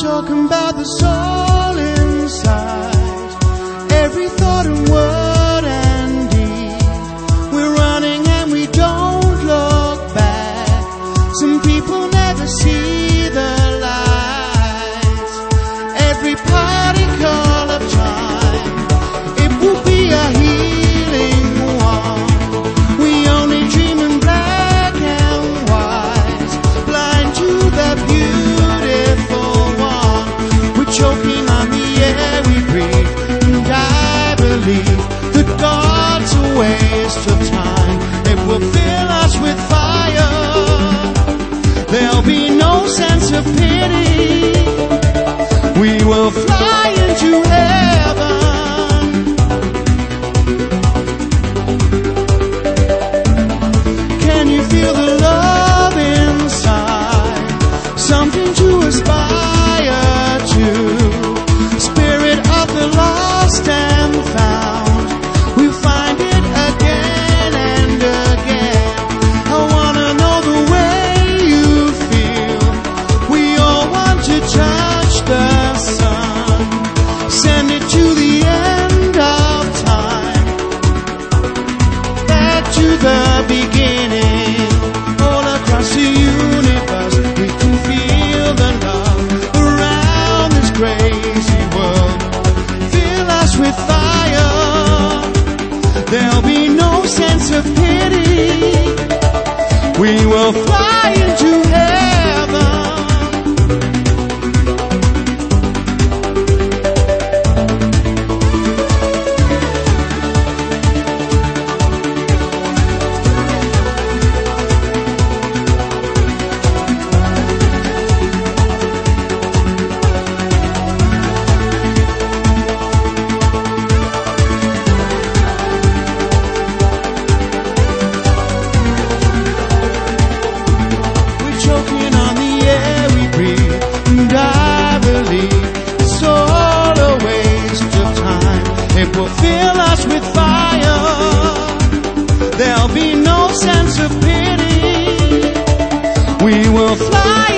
talking about the soul inside, every thought and word and deed. We're running and we don't look back. Some people never see the lights. Every particle of time, it will be a healing one. We only dream in black and white, blind to the beautiful one. We're choking on the air we breathe, and I believe that God's a waste of time. It will fill us with fire. There'll be no sense of pity. We will fly into heaven. Can you feel the love inside? Something to aspire to. Spirit of the lost and found. We'll find it again and again. I wanna know the way you feel. We all want to touch the sun. Send it to the end of time. Back to the beginning. All across the universe, we can feel the love around this crazy world. Fill us with fire. There'll be no sense of pity. We will fly into heaven. We're choking on the air we breathe, and I believe it's all a waste of time. It will fill us with fire. There'll be no sense of pity. We will fly